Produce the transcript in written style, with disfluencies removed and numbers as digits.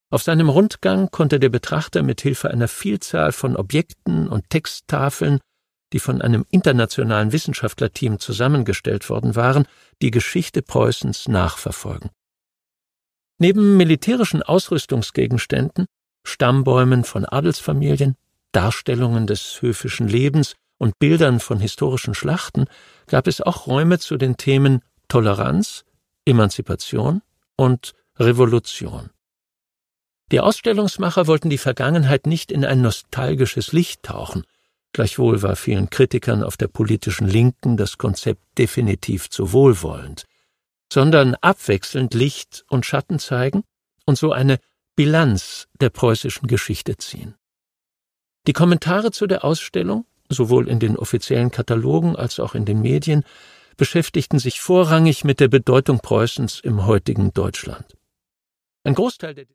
Auf seinem Rundgang konnte der Betrachter mit Hilfe einer Vielzahl von Objekten und Texttafeln, die von einem internationalen Wissenschaftlerteam zusammengestellt worden waren, die Geschichte Preußens nachverfolgen. Neben militärischen Ausrüstungsgegenständen, Stammbäumen von Adelsfamilien, Darstellungen des höfischen Lebens und Bildern von historischen Schlachten gab es auch Räume zu den Themen Toleranz, Emanzipation und Revolution. Die Ausstellungsmacher wollten die Vergangenheit nicht in ein nostalgisches Licht tauchen, gleichwohl war vielen Kritikern auf der politischen Linken das Konzept definitiv zu wohlwollend, sondern abwechselnd Licht und Schatten zeigen und so eine Bilanz der preußischen Geschichte ziehen. Die Kommentare zu der Ausstellung, sowohl in den offiziellen Katalogen als auch in den Medien, beschäftigten sich vorrangig mit der Bedeutung Preußens im heutigen Deutschland. Ein Großteil der